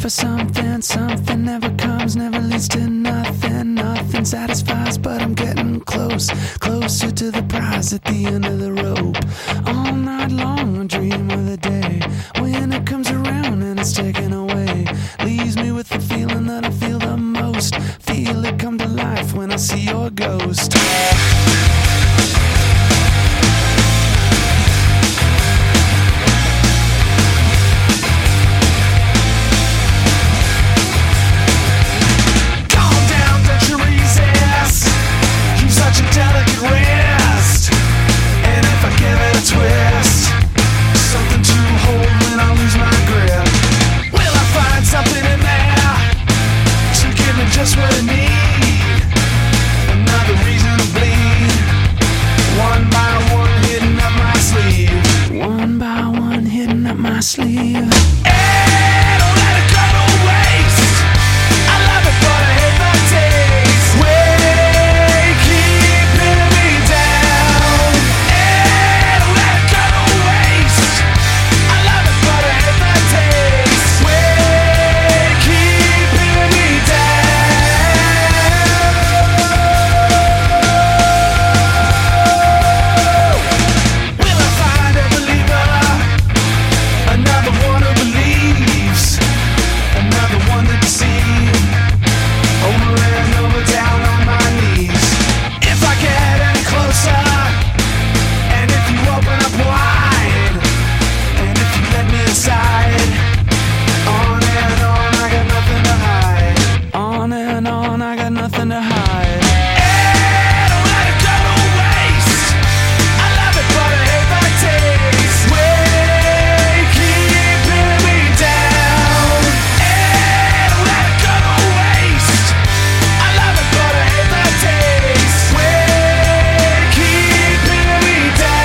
for something, something never comes, never leads to nothing. Nothing satisfies, but I'm getting close, closer to the prize at the end of the rope. All night long I dream of the day when it comes around and it's taken away. Leaves me with the feeling that I feel the most. Feel it come to life when I see your ghost. Just what I need, another reason to bleed. One by one hitting up my sleeve. One by one hitting up my sleeve. Hey, don't let it go to waste. I love it, but I hate the taste. Way keeping me down. Hey, don't let it go to waste. I love it, but I hate the taste. Way keeping me down. Nothing to hide. Hey, don't let it go to waste. I love it, but I hate the taste. Way keeping me down. Hey, don't let it go to waste. I love it, but I hate the taste. Way keeping me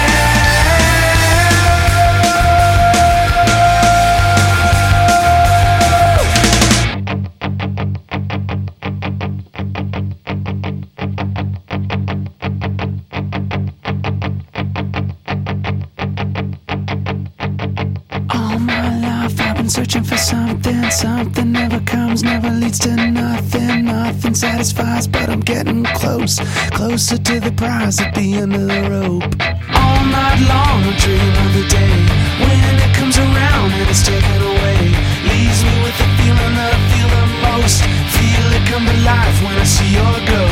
searching for something, something never comes, never leads to nothing. Nothing satisfies, but I'm getting close, closer to the prize at the end of the rope. All night long I dream of the day when it comes around and it's taken away. Leaves me with the feeling that I feel the most. Feel it come to life when I see your ghost.